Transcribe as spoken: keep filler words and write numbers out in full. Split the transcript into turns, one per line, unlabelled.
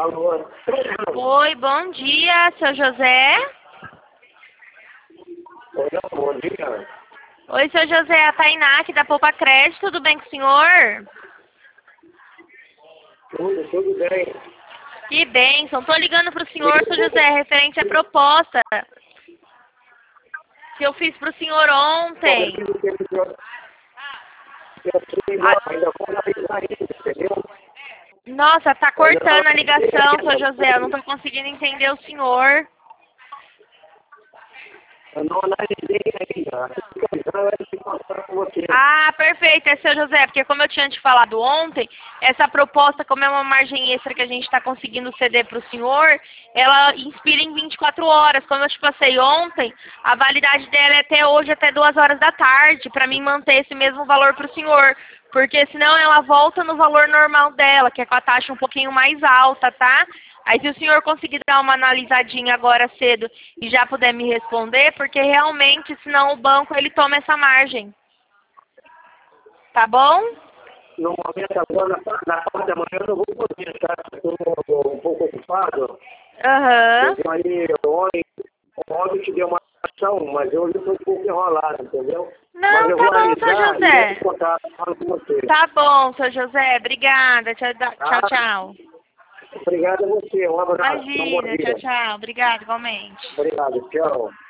Alô?
Oi, bom dia, seu José.
Oi, bom dia.
Oi, seu José, a Tainá aqui da Poupa Crédito, tudo bem com o senhor?
Tudo, tudo bem.
Que bênção, tô ligando pro senhor, seu José, referente à proposta que eu fiz pro senhor ontem. A-
Ainda vou analisar isso, entendeu?
Nossa, tá cortando a ligação, seu José, eu não tô conseguindo entender o senhor.
Eu não analisei ainda. A situação é se passar com você.
Ah, perfeito, é seu José, porque como eu tinha te falado ontem, essa proposta, como é uma margem extra que a gente está conseguindo ceder para o senhor, ela inspira em vinte e quatro horas. Como eu te passei ontem, a validade dela é até hoje, até duas horas da tarde, para mim manter esse mesmo valor para o senhor, porque senão ela volta no valor normal dela, que é com a taxa um pouquinho mais alta, tá? Aí se o senhor conseguir dar uma analisadinha agora cedo e já puder me responder, porque realmente, senão o banco ele toma essa margem. Tá bom?
No momento agora, na, na parte da manhã, eu não vou poder, tá? Estou um pouco ocupado.
Aham.
Entendeu? Aí, ontem, ontem te deu uma ação, mas hoje eu estou um pouco enrolado, entendeu? Mas
Não,
eu
tá
vou
bom, seu
analisar e
José.
entro em contato falo com você.
Tá bom, seu José. Obrigada. Tchau, tchau,
Tá?
tchau.
Obrigado a você. Um abraço. Um bom
Imagina. Tchau,
dia.
tchau. Obrigada, igualmente.
Obrigado. Tchau.